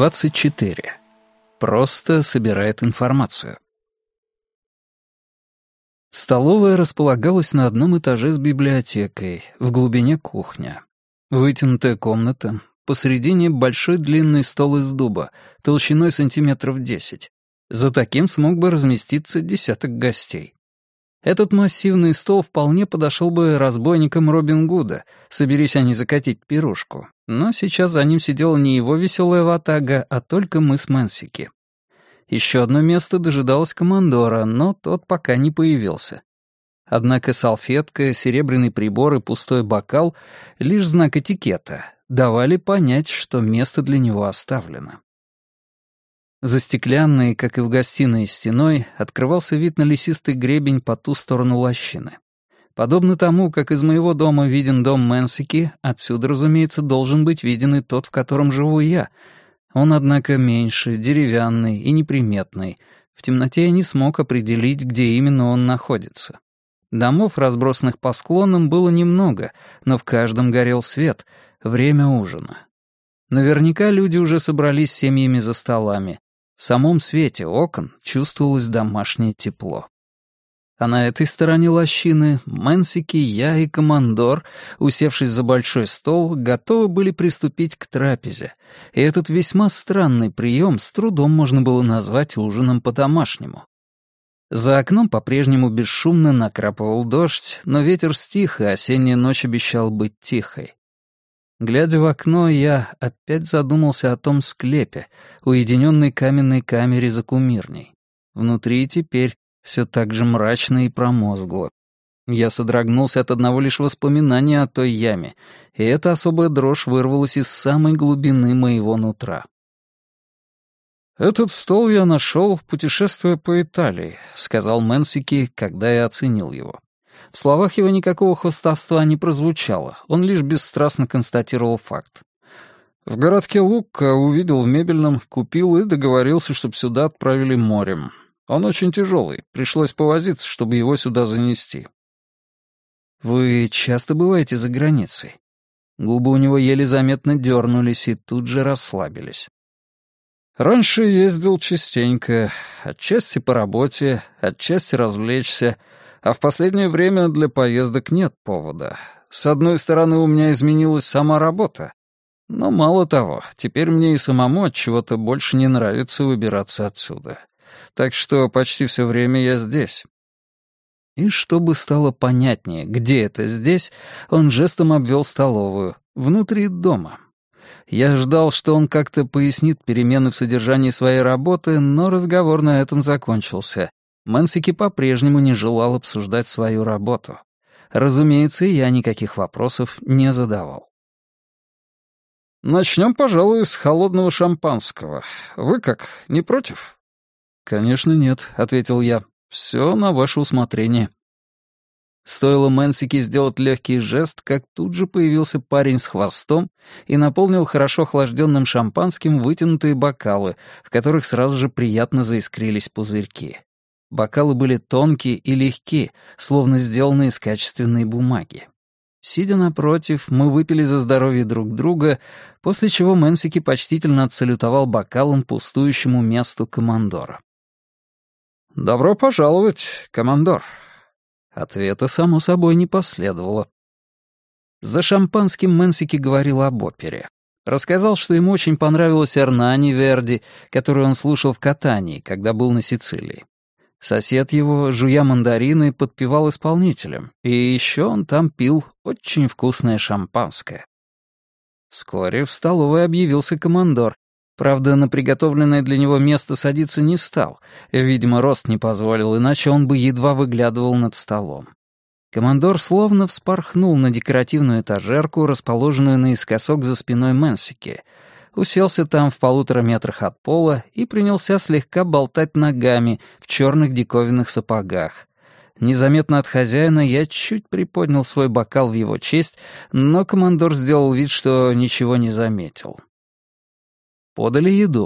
24. Просто собирает информацию. Столовая располагалась на одном этаже с библиотекой, в глубине кухня. Вытянутая комната, посредине большой длинный стол из дуба, толщиной сантиметров 10. За таким смог бы разместиться десяток гостей. Этот массивный стол вполне подошел бы разбойникам Робин Гуда, соберись они закатить пирушку. Но сейчас за ним сидела не его веселая ватага, а только мы с Мэнсики. Еще одно место дожидалось командора, но тот пока не появился. Однако салфетка, серебряный прибор и пустой бокал — лишь знак этикета, давали понять, что место для него оставлено. За стеклянной, как и в гостиной, стеной открывался вид на лесистый гребень по ту сторону лощины. Подобно тому, как из моего дома виден дом Мэнсики, отсюда, разумеется, должен быть виден и тот, в котором живу я. Он, однако, меньше, деревянный и неприметный. В темноте я не смог определить, где именно он находится. Домов, разбросанных по склонам, было немного, но в каждом горел свет. Время ужина. Наверняка люди уже собрались семьями за столами. В самом свете окон чувствовалось домашнее тепло. А на этой стороне лощины Мэнсики, я и командор, усевшись за большой стол, готовы были приступить к трапезе, и этот весьма странный прием с трудом можно было назвать ужином по-домашнему. За окном по-прежнему бесшумно накрапывал дождь, но ветер стих, и осенняя ночь обещала быть тихой. Глядя в окно, я опять задумался о том склепе, уединенной каменной камере за кумирней. Внутри теперь все так же мрачно и промозгло. Я содрогнулся от одного лишь воспоминания о той яме, и эта особая дрожь вырвалась из самой глубины моего нутра. «Этот стол я нашел, путешествуя по Италии», — сказал Мэнсики, когда я оценил его. В словах его никакого хвастовства не прозвучало, он лишь бесстрастно констатировал факт. В городке Лукка увидел в мебельном, купил и договорился, чтобы сюда отправили морем. Он очень тяжелый, пришлось повозиться, чтобы его сюда занести. «Вы часто бываете за границей?» Губы у него еле заметно дернулись и тут же расслабились. «Раньше ездил частенько, отчасти по работе, отчасти развлечься, а в последнее время для поездок нет повода. С одной стороны, у меня изменилась сама работа, но мало того, теперь мне и самому от чего-то больше не нравится выбираться отсюда. Так что почти все время я здесь». И чтобы стало понятнее, где это здесь, он жестом обвел столовую, внутри дома. Я ждал, что он как-то пояснит перемены в содержании своей работы, но разговор на этом закончился. Мэнсики по-прежнему не желал обсуждать свою работу. Разумеется, я никаких вопросов не задавал. «Начнем, пожалуй, с холодного шампанского. Вы как, не против?» «Конечно нет», — ответил я. «Все на ваше усмотрение». Стоило Мэнсики сделать легкий жест, как тут же появился парень с хвостом и наполнил хорошо охлажденным шампанским вытянутые бокалы, в которых сразу же приятно заискрились пузырьки. Бокалы были тонкие и легкие, словно сделаны из качественной бумаги. Сидя напротив, мы выпили за здоровье друг друга, после чего Мэнсики почтительно отсалютовал бокалом пустующему месту командора. «Добро пожаловать, командор». Ответа, само собой, не последовало. За шампанским Мэнсики говорил об опере. Рассказал, что ему очень понравилась Эрнани Верди, которую он слушал в Катании, когда был на Сицилии. Сосед его, жуя мандарины, подпевал исполнителям, и еще он там пил очень вкусное шампанское. Вскоре в столовой объявился командор. Правда, на приготовленное для него место садиться не стал. Видимо, рост не позволил, иначе он бы едва выглядывал над столом. Командор словно вспорхнул на декоративную этажерку, расположенную наискосок за спиной Мэнсики, уселся там в 1,5 метрах от пола и принялся слегка болтать ногами в черных диковинных сапогах. Незаметно от хозяина я чуть приподнял свой бокал в его честь, но командор сделал вид, что ничего не заметил. Подали еду.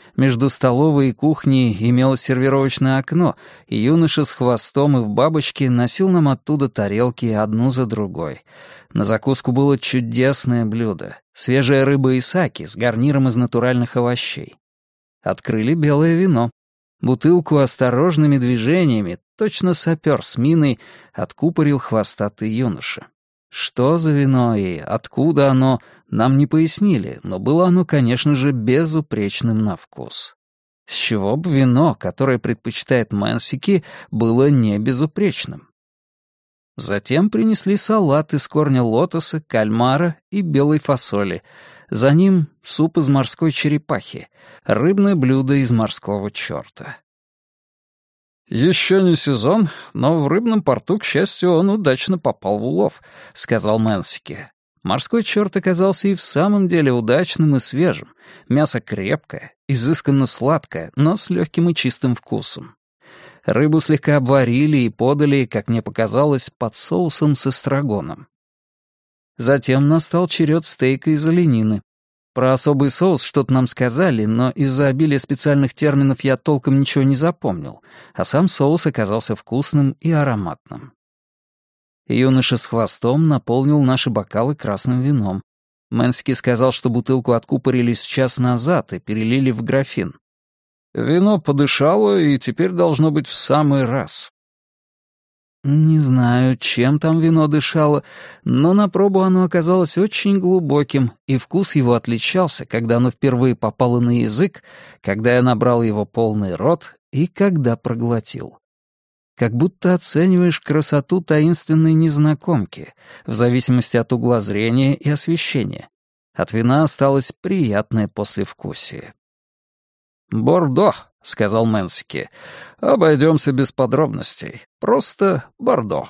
Между столовой и кухней имелось сервировочное окно, и юноша с хвостом и в бабочке носил нам оттуда тарелки одну за другой. На закуску было чудесное блюдо — свежая рыба и саки с гарниром из натуральных овощей. Открыли белое вино. Бутылку осторожными движениями, точно сапер с миной, откупорил хвостатый юноша. Что за вино и откуда оно, нам не пояснили, но было оно, конечно же, безупречным на вкус. С чего бы вино, которое предпочитает Мэнсики, было не безупречным? Затем принесли салат из корня лотоса, кальмара и белой фасоли. За ним суп из морской черепахи, рыбное блюдо из морского черта. «Еще не сезон, но в рыбном порту, к счастью, он удачно попал в улов», — сказал Мэнсики. Морской черт оказался и в самом деле удачным и свежим. Мясо крепкое, изысканно сладкое, но с легким и чистым вкусом. Рыбу слегка обварили и подали, как мне показалось, под соусом с эстрагоном. Затем настал черед стейка из оленины. Про особый соус что-то нам сказали, но из-за обилия специальных терминов я толком ничего не запомнил, а сам соус оказался вкусным и ароматным. Юноша с хвостом наполнил наши бокалы красным вином. Мэнсики сказал, что бутылку откупорили час назад и перелили в графин. Вино подышало, и теперь должно быть в самый раз. Не знаю, чем там вино дышало, но на пробу оно оказалось очень глубоким, и вкус его отличался, когда оно впервые попало на язык, когда я набрал его полный рот и когда проглотил. Как будто оцениваешь красоту таинственной незнакомки, в зависимости от угла зрения и освещения. От вина осталось приятное послевкусие. «Бордо», — сказал Мэнсики. «Обойдемся без подробностей. Просто бордо».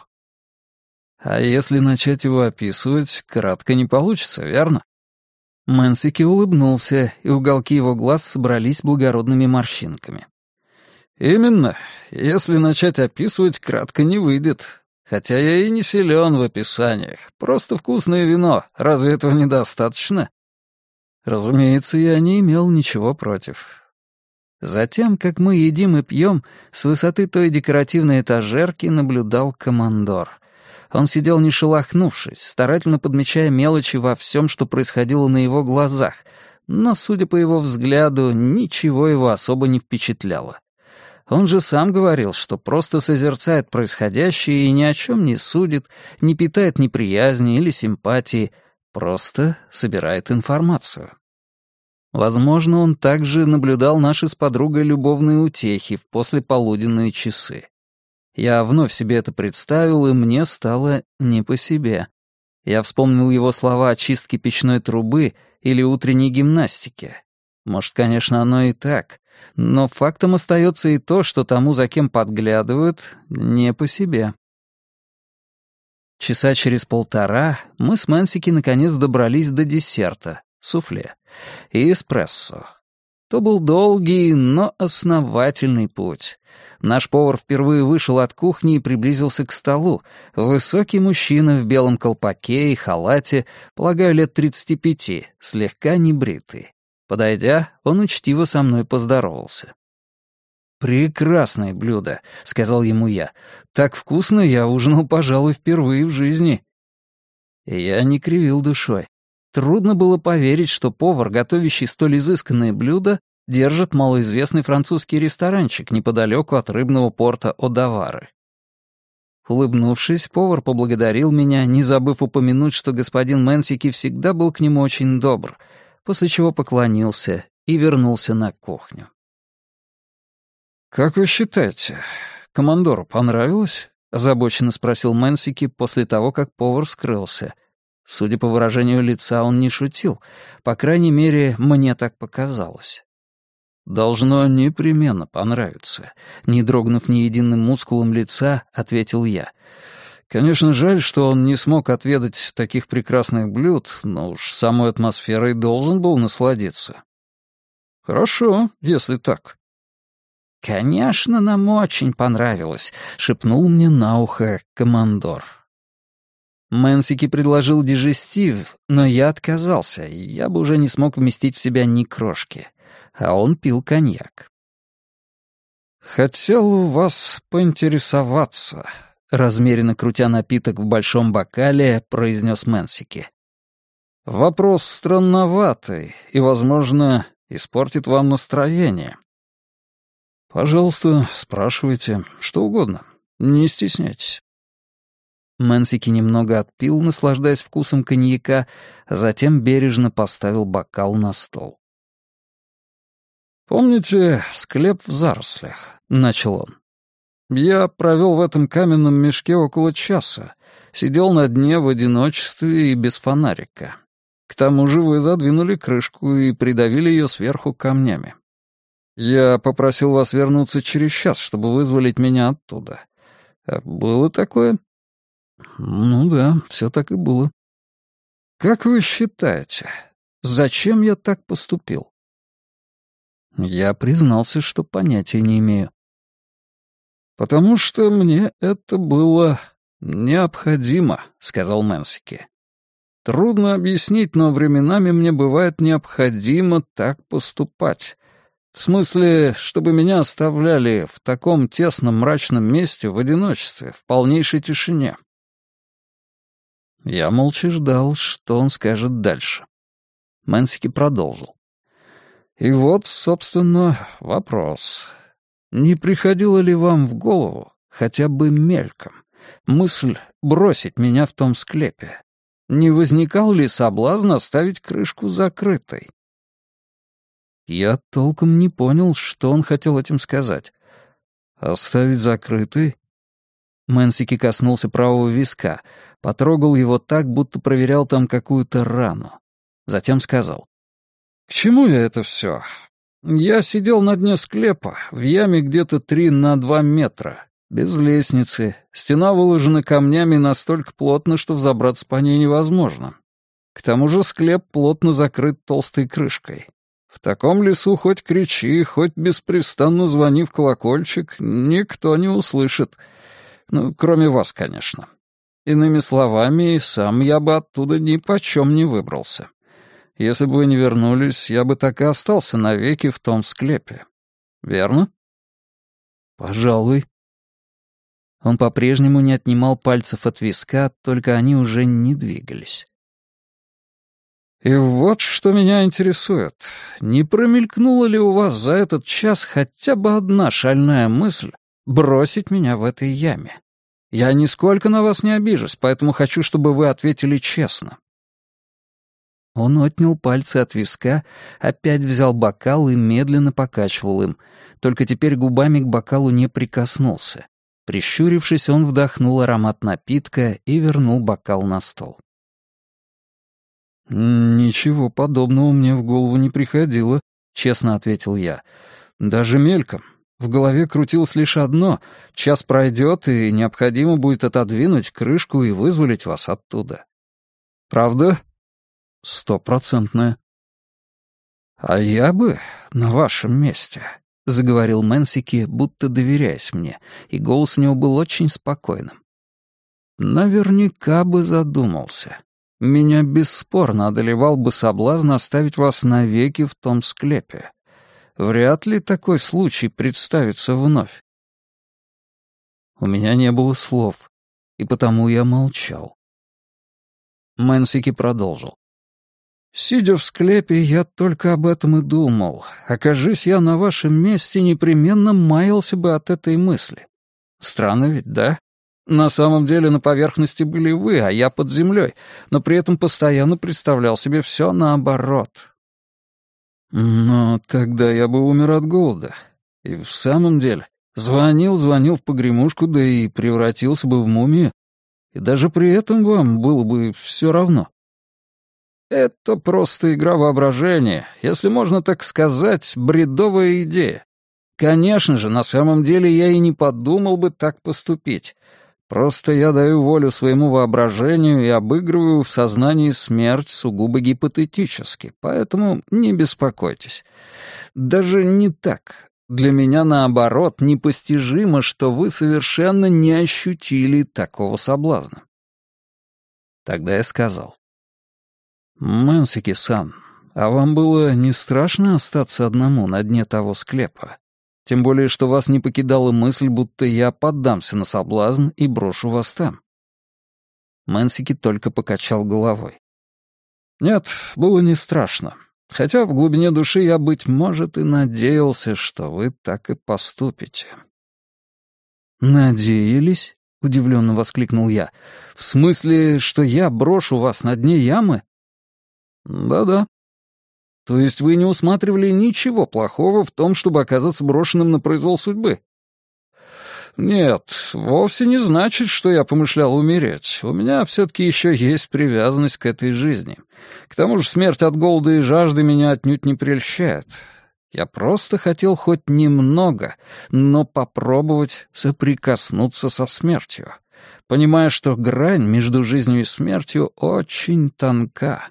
А если начать его описывать, кратко не получится, верно? Мэнсики улыбнулся, и уголки его глаз собрались благородными морщинками. «Именно. Если начать описывать, кратко не выйдет. Хотя я и не силен в описаниях. Просто вкусное вино. Разве этого недостаточно?» Разумеется, я не имел ничего против. Затем, как мы едим и пьем, с высоты той декоративной этажерки наблюдал командор. Он сидел не шелохнувшись, старательно подмечая мелочи во всем, что происходило на его глазах, но, судя по его взгляду, ничего его особо не впечатляло. Он же сам говорил, что просто созерцает происходящее и ни о чем не судит, не питает неприязни или симпатии, просто собирает информацию. Возможно, он также наблюдал наши с подругой любовные утехи в послеполуденные часы. Я вновь себе это представил, и мне стало не по себе. Я вспомнил его слова о чистке печной трубы или утренней гимнастике. Может, конечно, оно и так, но фактом остается и то, что тому, за кем подглядывают, не по себе. Часа через полтора мы с Мэнсики наконец добрались до десерта, суфле, и эспрессо. То был долгий, но основательный путь. Наш повар впервые вышел от кухни и приблизился к столу. Высокий мужчина в белом колпаке и халате, полагаю, лет 35, слегка небритый. Подойдя, он учтиво со мной поздоровался. «Прекрасное блюдо», — сказал ему я. «Так вкусно я ужинал, пожалуй, впервые в жизни». И я не кривил душой. Трудно было поверить, что повар, готовящий столь изысканное блюдо, держит малоизвестный французский ресторанчик неподалеку от рыбного порта Одавары. Улыбнувшись, повар поблагодарил меня, не забыв упомянуть, что господин Мэнсики всегда был к нему очень добр, после чего поклонился и вернулся на кухню. «Как вы считаете, командору понравилось?» — озабоченно спросил Мэнсики после того, как повар скрылся. Судя по выражению лица, он не шутил. По крайней мере, мне так показалось. «Должно непременно понравиться», — не дрогнув ни единым мускулом лица, ответил я. «Конечно, жаль, что он не смог отведать таких прекрасных блюд, но уж самой атмосферой должен был насладиться». «Хорошо, если так». «Конечно, нам очень понравилось», — шепнул мне на ухо командор. Мэнсики предложил дижестив, но я отказался, и я бы уже не смог вместить в себя ни крошки. А он пил коньяк. «Хотел у вас поинтересоваться», — размеренно крутя напиток в большом бокале, произнес Мэнсики. «Вопрос странноватый и, возможно, испортит вам настроение». «Пожалуйста, спрашивайте, что угодно. Не стесняйтесь». Мэнсики немного отпил, наслаждаясь вкусом коньяка, а затем бережно поставил бокал на стол. «Помните склеп в зарослях?» — начал он. «Я провел в этом каменном мешке около часа, сидел на дне в одиночестве и без фонарика. К тому же вы задвинули крышку и придавили ее сверху камнями. Я попросил вас вернуться через час, чтобы вызволить меня оттуда. Было такое?» «Ну да, все так и было». «Как вы считаете, зачем я так поступил?» Я признался, что понятия не имею. «Потому что мне это было необходимо», — сказал Мэнсики. «Трудно объяснить, но временами мне бывает необходимо так поступать. В смысле, чтобы меня оставляли в таком тесном мрачном месте в одиночестве, в полнейшей тишине». Я молча ждал, что он скажет дальше. Мэнсики продолжил. «И вот, собственно, вопрос. Не приходило ли вам в голову, хотя бы мельком, мысль бросить меня в том склепе? Не возникал ли соблазн оставить крышку закрытой?» Я толком не понял, что он хотел этим сказать. «Оставить закрытой?» Мэнсики коснулся правого виска, потрогал его так, будто проверял там какую-то рану. Затем сказал. «К чему я это все? Я сидел на дне склепа, в яме где-то 3 на 2 метра, без лестницы. Стена выложена камнями настолько плотно, что взобраться по ней невозможно. К тому же склеп плотно закрыт толстой крышкой. В таком лесу хоть кричи, хоть беспрестанно звони в колокольчик, никто не услышит. Ну, кроме вас, конечно. Иными словами, сам я бы оттуда ни почем не выбрался. Если бы вы не вернулись, я бы так и остался навеки в том склепе. Верно?» «Пожалуй». Он по-прежнему не отнимал пальцев от виска, только они уже не двигались. «И вот что меня интересует. Не промелькнула ли у вас за этот час хотя бы одна шальная мысль бросить меня в этой яме? Я нисколько на вас не обижусь, поэтому хочу, чтобы вы ответили честно». Он отнял пальцы от виска, опять взял бокал и медленно покачивал им, только теперь губами к бокалу не прикоснулся. Прищурившись, он вдохнул аромат напитка и вернул бокал на стол. «Ничего подобного мне в голову не приходило», — честно ответил я. «Даже мельком. В голове крутилось лишь одно — час пройдет, и необходимо будет отодвинуть крышку и вызволить вас оттуда. Правда?» «100%. «А я бы на вашем месте», — заговорил Мэнсики, будто доверяясь мне, и голос у него был очень спокойным. «Наверняка бы задумался. Меня бесспорно одолевал бы соблазн оставить вас навеки в том склепе. Вряд ли такой случай представится вновь». У меня не было слов, и потому я молчал. Мэнсики продолжил. «Сидя в склепе, я только об этом и думал. Окажись я на вашем месте, непременно маялся бы от этой мысли. Странно ведь, да? На самом деле на поверхности были вы, а я под землей, но при этом постоянно представлял себе все наоборот». «Но тогда я бы умер от голода. И в самом деле, звонил в погремушку, да и превратился бы в мумию. И даже при этом вам было бы все равно». «Это просто игра воображения, если можно так сказать, бредовая идея. Конечно же, на самом деле я и не подумал бы так поступить. Просто я даю волю своему воображению и обыгрываю в сознании смерть сугубо гипотетически, поэтому не беспокойтесь. Даже не так. Для меня, наоборот, непостижимо, что вы совершенно не ощутили такого соблазна». Тогда я сказал. «Мэнсики-сан, а вам было не страшно остаться одному на дне того склепа? Тем более, что вас не покидала мысль, будто я поддамся на соблазн и брошу вас там». Мэнсики только покачал головой. «Нет, было не страшно. Хотя в глубине души я, быть может, и надеялся, что вы так и поступите». «Надеялись?» — удивленно воскликнул я. «В смысле, что я брошу вас на дне ямы?» «Да-да». «То есть вы не усматривали ничего плохого в том, чтобы оказаться брошенным на произвол судьбы?» «Нет, вовсе не значит, что я помышлял умереть. У меня все-таки еще есть привязанность к этой жизни. К тому же смерть от голода и жажды меня отнюдь не прельщает. Я просто хотел хоть немного, но попробовать соприкоснуться со смертью, понимая, что грань между жизнью и смертью очень тонка».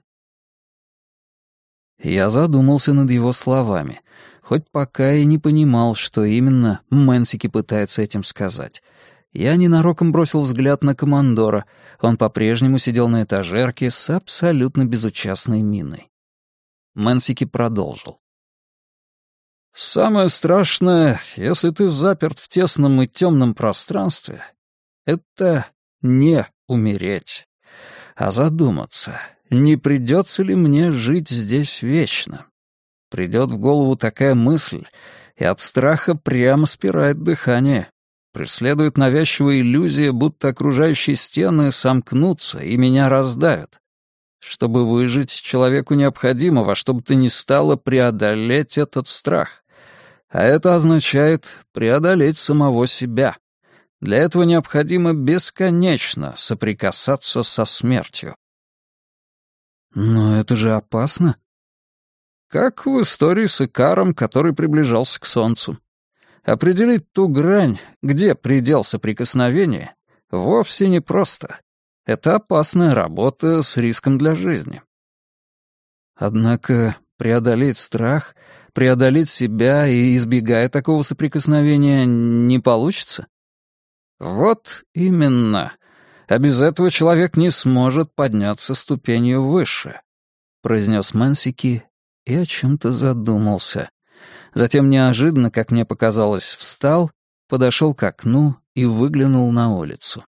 Я задумался над его словами, хоть пока и не понимал, что именно Мэнсики пытается этим сказать. Я ненароком бросил взгляд на командора. Он по-прежнему сидел на этажерке с абсолютно безучастной миной. Мэнсики продолжил. «Самое страшное, если ты заперт в тесном и темном пространстве, это не умереть, а задуматься, не придется ли мне жить здесь вечно. Придет в голову такая мысль, и от страха прямо спирает дыхание. Преследует навязчивая иллюзия, будто окружающие стены сомкнутся и меня раздавят. Чтобы выжить, человеку необходимо во что бы то ни стало преодолеть этот страх. А это означает преодолеть самого себя. Для этого необходимо бесконечно соприкасаться со смертью». «Но это же опасно». «Как в истории с Икаром, который приближался к Солнцу. Определить ту грань, где предел соприкосновения, вовсе непросто. Это опасная работа с риском для жизни». «Однако преодолеть страх, преодолеть себя и, избегая такого соприкосновения, не получится?» «Вот именно. А без этого человек не сможет подняться ступенью выше», — произнес Мэнсики и о чем-то задумался. Затем неожиданно, как мне показалось, встал, подошел к окну и выглянул на улицу.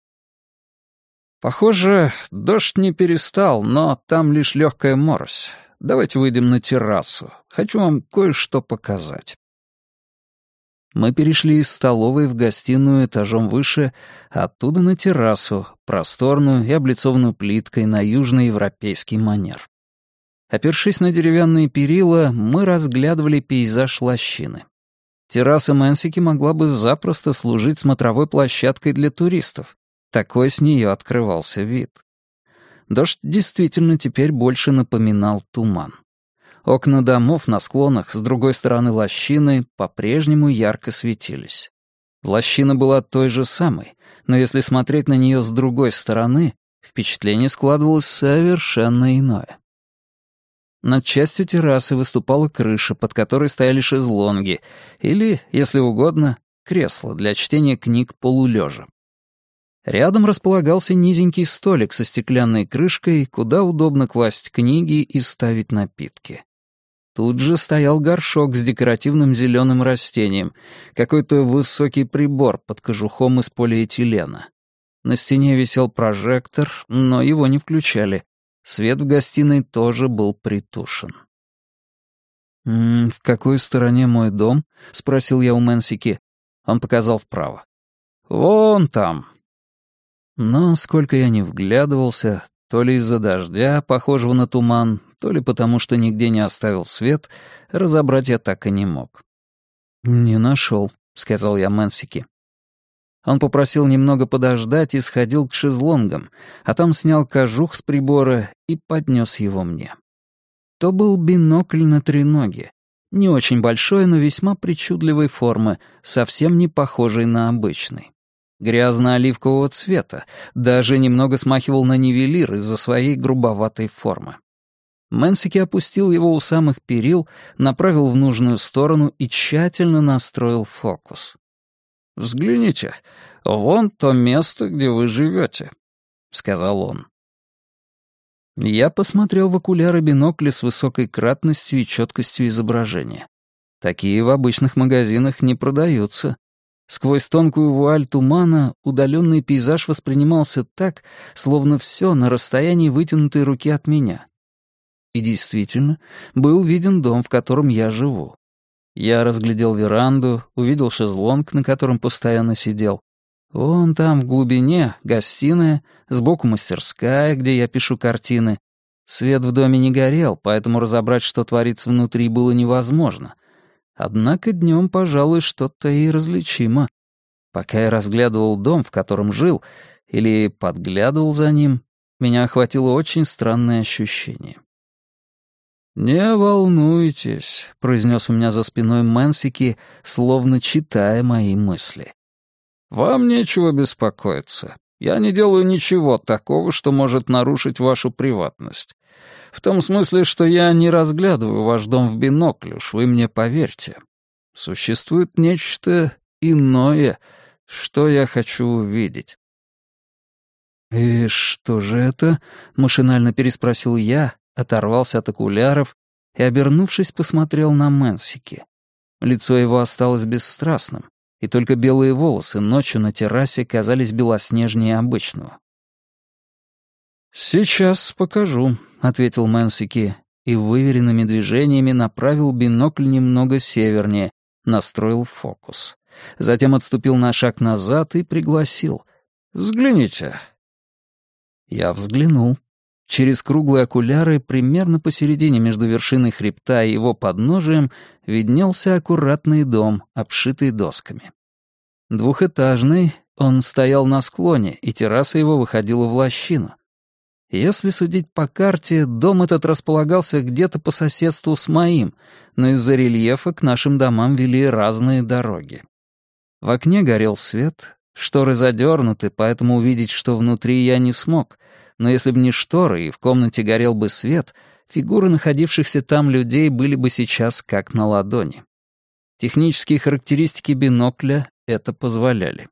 «Похоже, дождь не перестал, но там лишь легкая морось. Давайте выйдем на террасу. Хочу вам кое-что показать». Мы перешли из столовой в гостиную этажом выше, оттуда на террасу, просторную и облицованную плиткой на южноевропейский манер. Опершись на деревянные перила, мы разглядывали пейзаж лощины. Терраса Мэнсики могла бы запросто служить смотровой площадкой для туристов. Такой с нее открывался вид. Дождь действительно теперь больше напоминал туман. Окна домов на склонах с другой стороны лощины по-прежнему ярко светились. Лощина была той же самой, но если смотреть на нее с другой стороны, впечатление складывалось совершенно иное. Над частью террасы выступала крыша, под которой стояли шезлонги, или, если угодно, кресла для чтения книг полулежа. Рядом располагался низенький столик со стеклянной крышкой, куда удобно класть книги и ставить напитки. Тут же стоял горшок с декоративным зеленым растением, какой-то высокий прибор под кожухом из полиэтилена. На стене висел прожектор, но его не включали. Свет в гостиной тоже был притушен. «В какой стороне мой дом?» — спросил я у Мэнсики. Он показал вправо. «Вон там». Но сколько я ни вглядывался, то ли из-за дождя, похожего на туман, то ли потому, что нигде не оставил свет, разобрать я так и не мог. «Не нашел», — сказал я Мэнсики. Он попросил немного подождать и сходил к шезлонгам, а там снял кожух с прибора и поднес его мне. То был бинокль на треноге, не очень большой, но весьма причудливой формы, совсем не похожий на обычный. Грязно-оливкового цвета, даже немного смахивал на нивелир из-за своей грубоватой формы. Мэнсики опустил его у самых перил, направил в нужную сторону и тщательно настроил фокус. «Взгляните, вон то место, где вы живете», — сказал он. Я посмотрел в окуляры бинокля с высокой кратностью и четкостью изображения. Такие в обычных магазинах не продаются. Сквозь тонкую вуаль тумана удаленный пейзаж воспринимался так, словно все на расстоянии вытянутой руки от меня. И действительно, был виден дом, в котором я живу. Я разглядел веранду, увидел шезлонг, на котором постоянно сидел. Вон там, в глубине, гостиная, сбоку мастерская, где я пишу картины. Свет в доме не горел, поэтому разобрать, что творится внутри, было невозможно. Однако днем, пожалуй, что-то и различимо. Пока я разглядывал дом, в котором жил, или подглядывал за ним, меня охватило очень странное ощущение. «Не волнуйтесь», — произнес у меня за спиной Мэнсики, словно читая мои мысли. «Вам нечего беспокоиться. Я не делаю ничего такого, что может нарушить вашу приватность. В том смысле, что я не разглядываю ваш дом в бинокль, уж вы мне поверьте. Существует нечто иное, что я хочу увидеть». «И что же это?» — машинально переспросил я, оторвался от окуляров и, обернувшись, посмотрел на Мэнсики. Лицо его осталось бесстрастным, и только белые волосы ночью на террасе казались белоснежнее обычного. «Сейчас покажу», — ответил Мэнсики и выверенными движениями направил бинокль немного севернее, настроил фокус. Затем отступил на шаг назад и пригласил. «Взгляните». Я взглянул. Через круглые окуляры, примерно посередине между вершиной хребта и его подножием, виднелся аккуратный дом, обшитый досками. Двухэтажный, он стоял на склоне, и терраса его выходила в лощину. Если судить по карте, дом этот располагался где-то по соседству с моим, но из-за рельефа к нашим домам вели разные дороги. В окне горел свет, шторы задернуты, поэтому увидеть, что внутри, я не смог, но если бы не шторы и в комнате горел бы свет, фигуры находившихся там людей были бы сейчас как на ладони. Технические характеристики бинокля это позволяли.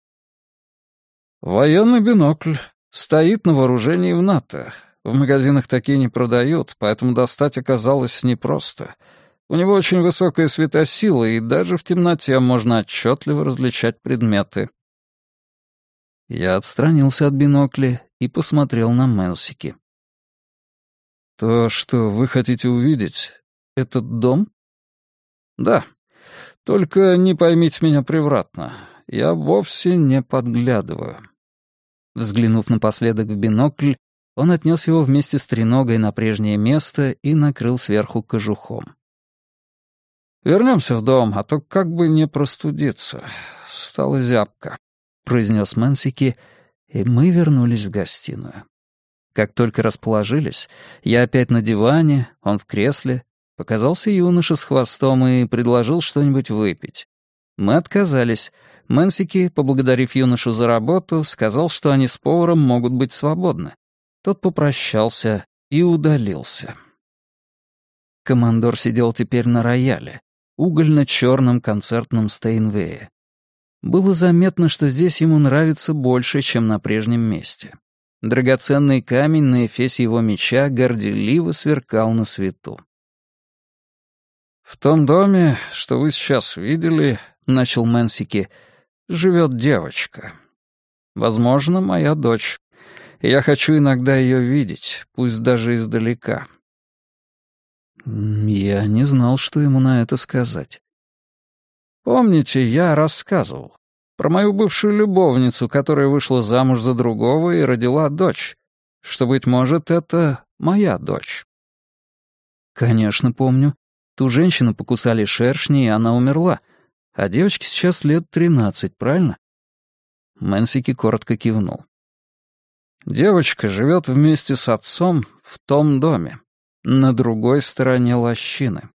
«Военный бинокль. Стоит на вооружении в НАТО. В магазинах такие не продают, поэтому достать оказалось непросто. У него очень высокая светосила, и даже в темноте можно отчетливо различать предметы». Я отстранился от бинокля и посмотрел на Мэнсики. «То, что вы хотите увидеть, этот дом?» «Да. Только не поймите меня превратно. Я вовсе не подглядываю». Взглянув напоследок в бинокль, он отнес его вместе с треногой на прежнее место и накрыл сверху кожухом. «Вернемся в дом, а то как бы не простудиться. Стало зябко», — произнес Мэнсики, и мы вернулись в гостиную. Как только расположились, я опять на диване, он в кресле, показался юноша с хвостом и предложил что-нибудь выпить. Мы отказались. Мэнсики, поблагодарив юношу за работу, сказал, что они с поваром могут быть свободны. Тот попрощался и удалился. Командор сидел теперь на рояле, угольно-черном концертном Стейнвее. Было заметно, что здесь ему нравится больше, чем на прежнем месте. Драгоценный камень на эфесе его меча горделиво сверкал на свету. «В том доме, что вы сейчас видели, — начал Мэнсики, — живет девочка. Возможно, моя дочь. И я хочу иногда ее видеть, пусть даже издалека». Я не знал, что ему на это сказать. «Помните, я рассказывал про мою бывшую любовницу, которая вышла замуж за другого и родила дочь, что, быть может, это моя дочь?» «Конечно, помню. Ту женщину покусали шершни, и она умерла. А девочке сейчас лет 13, правильно?» Мэнсики коротко кивнул. «Девочка живет вместе с отцом в том доме, на другой стороне лощины».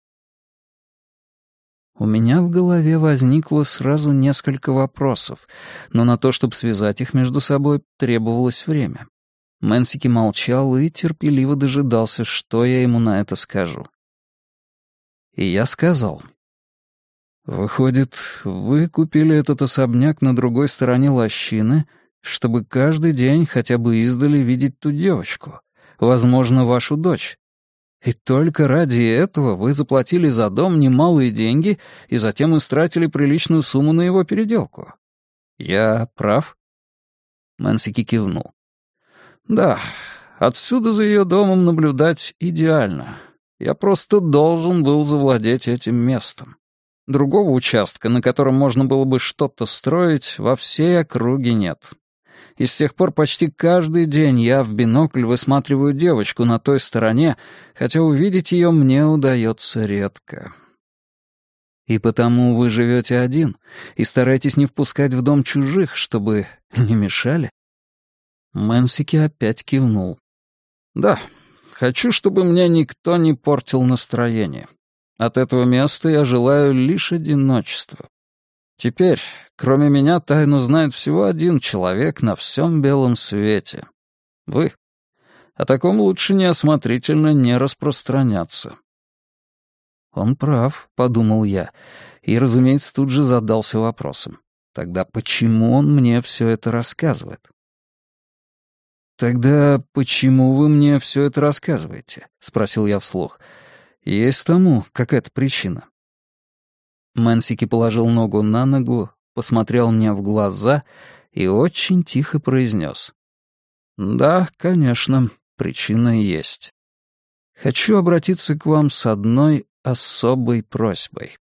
У меня в голове возникло сразу несколько вопросов, но на то, чтобы связать их между собой, требовалось время. Мэнсики молчал и терпеливо дожидался, что я ему на это скажу. И я сказал: «Выходит, вы купили этот особняк на другой стороне лощины, чтобы каждый день хотя бы издали видеть ту девочку. возможно, вашу дочь. И только ради этого вы заплатили за дом немалые деньги и затем истратили приличную сумму на его переделку. Я прав?» Мэнсики кивнул. «Да, отсюда за ее домом наблюдать идеально. Я просто должен был завладеть этим местом. Другого участка, на котором можно было бы что-то строить, во всей округе нет. И с тех пор почти каждый день я в бинокль высматриваю девочку на той стороне, хотя увидеть ее мне удается редко. И потому вы живете один и стараетесь не впускать в дом чужих, чтобы не мешали?» Мэнсики опять кивнул. «Да, хочу, чтобы мне никто не портил настроение. От этого места я желаю лишь одиночества. Теперь, кроме меня, тайну знает всего один человек на всем белом свете. Вы. О таком лучше неосмотрительно не распространяться». «Он прав», — подумал я, и, разумеется, тут же задался вопросом. Тогда почему он мне все это рассказывает? «Тогда почему вы мне все это рассказываете?» — спросил я вслух. «Есть тому какая-то причина?» Мэнсики положил ногу на ногу, посмотрел мне в глаза и очень тихо произнес. «Да, конечно, причина есть. Хочу обратиться к вам с одной особой просьбой».